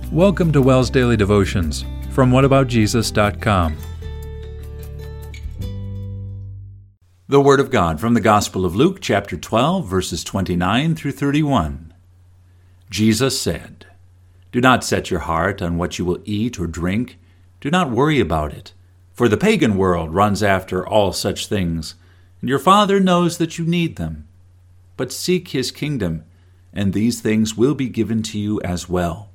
Welcome to WELS Daily Devotions from whataboutjesus.com. The Word of God from the Gospel of Luke, chapter 12, verses 29 through 31. Jesus said, "Do not set your heart on what you will eat or drink. Do not worry about it, for the pagan world runs after all such things, and your Father knows that you need them. But seek His kingdom, and these things will be given to you as well."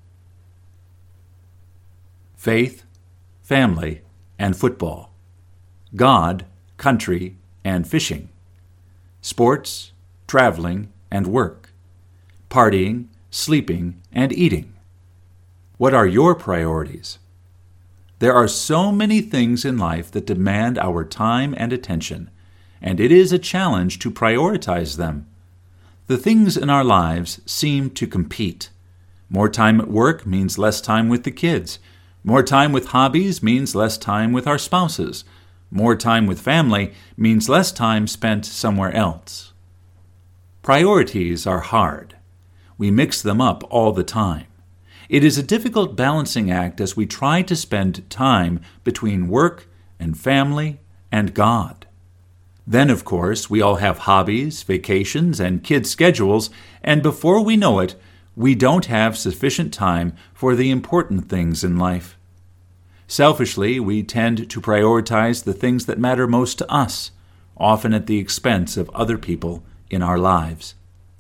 Faith, family, and football. God, country, and fishing. Sports, traveling, and work. Partying, sleeping, and eating. What are your priorities? There are so many things in life that demand our time and attention, and it is a challenge to prioritize them. The things in our lives seem to compete. More time at work means less time with the kids. More time with hobbies means less time with our spouses. More time with family means less time spent somewhere else. Priorities are hard. We mix them up all the time. It is a difficult balancing act as we try to spend time between work and family and God. Then, of course, we all have hobbies, vacations, and kids' schedules, and before we know it, we don't have sufficient time for the important things in life. Selfishly, we tend to prioritize the things that matter most to us, often at the expense of other people in our lives.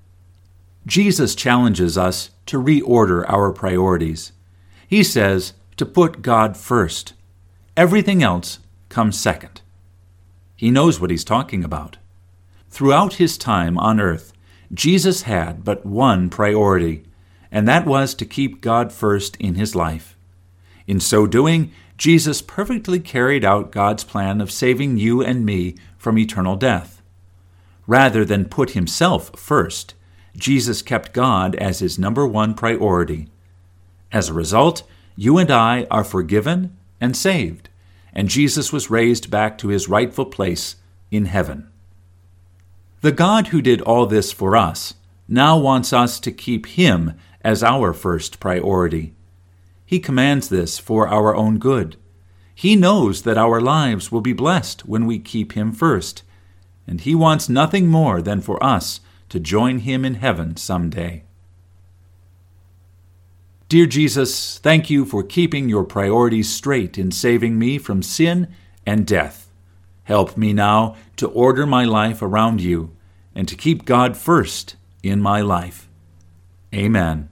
Jesus challenges us to reorder our priorities. He says to put God first. Everything else comes second. He knows what he's talking about. Throughout his time on earth, Jesus had but one priority, and that was to keep God first in his life. In so doing, Jesus perfectly carried out God's plan of saving you and me from eternal death. Rather than put himself first, Jesus kept God as his number one priority. As a result, you and I are forgiven and saved, and Jesus was raised back to his rightful place in heaven. The God who did all this for us now wants us to keep him as our first priority. He commands this for our own good. He knows that our lives will be blessed when we keep him first, and he wants nothing more than for us to join him in heaven someday. Dear Jesus, thank you for keeping your priorities straight in saving me from sin and death. Help me now to order my life around you and to keep God first in my life. Amen.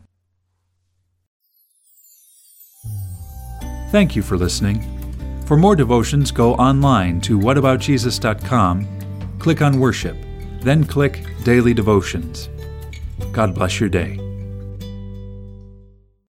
Thank you for listening. For more devotions, go online to whataboutjesus.com, click on Worship, then click Daily Devotions. God bless your day.